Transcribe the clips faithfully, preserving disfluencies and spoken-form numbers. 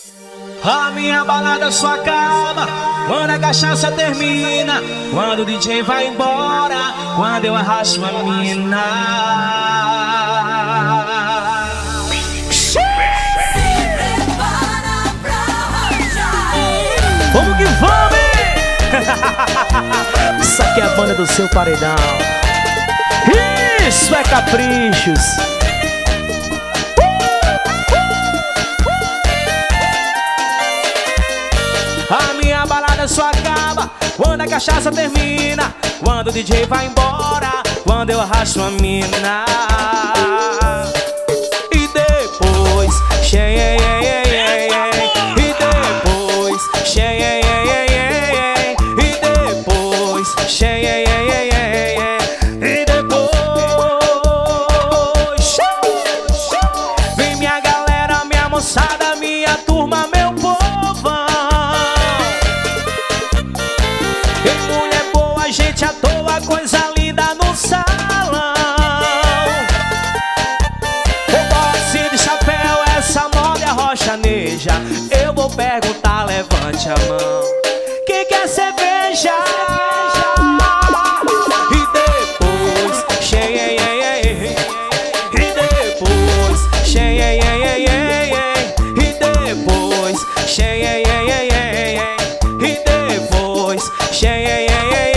A minha balada só acaba quando a cachaça termina, quando o D J vai embora, quando eu arrasto a mina. Vamos que vamos, hein? Isso aqui é a banda do seu paredão. Isso é Caprichos. A minha balada só acaba quando a cachaça termina, quando o D J vai embora, quando eu arrasto a mina. E depois, cheia, e depois, cheia, e depois, cheia, e depois, vem minha galera, minha moçada, minha turma, meu povão. Gente à toa, coisa linda no salão. O boxe de chapéu, essa moda é rochaneja. Eu vou perguntar, levante a mão. Quem quer cerveja? E depois, cheia, e depois, cheia, e depois, cheia, e depois, cheia.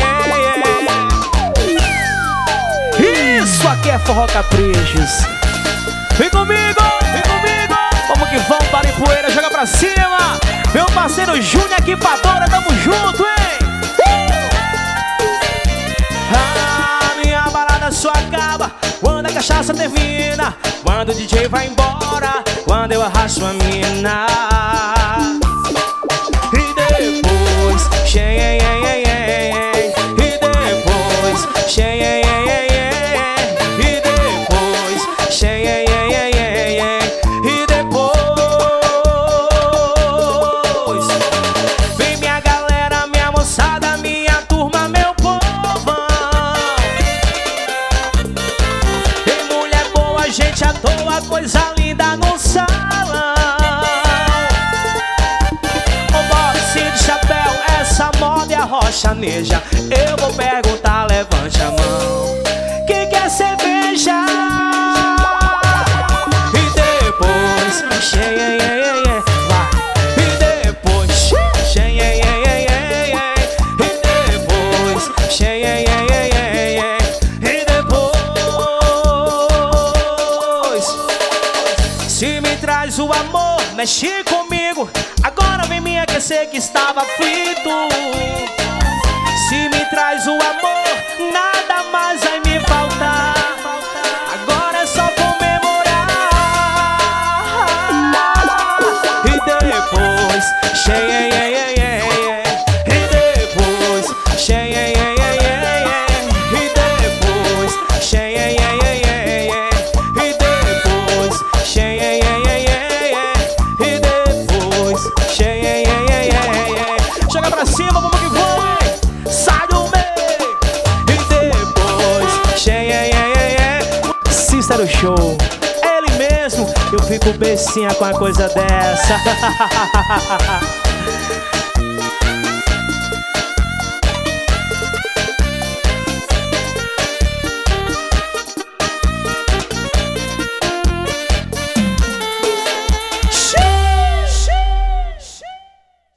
Isso aqui é Forró Caprichos. Vem comigo, vem comigo. Vamos que vamos, para em poeira, joga pra cima. Meu parceiro Júnior Equipadora, tamo junto, hein? Uh! A minha balada só acaba quando a cachaça termina, quando o D J vai embora, quando eu arrasto a mina. E depois, cheia, e depois, cheia, e depois, vem minha galera, minha moçada, minha turma, meu povão. Tem mulher boa, gente à toa, coisa linda no salão. O boxe de chapéu, essa moda é a rochaneja. Eu vou perguntar, levante a mão. Quem quer cerveja? Cheia, vai. E depois, cheia, e depois, cheia, e depois, se me traz o amor, mexe comigo. Agora vem me aquecer que estava aflito. Se me traz o amor, nada mais vai me faltar. Agora é só cheia, e depois, cheia, e depois, cheia, e depois, cheia, e depois, cheia. Joga pra cima, vamos que vamos, sai do meio. E depois, cheia, Cícero Show. Ele mesmo, eu fico bestinha com a coisa dessa.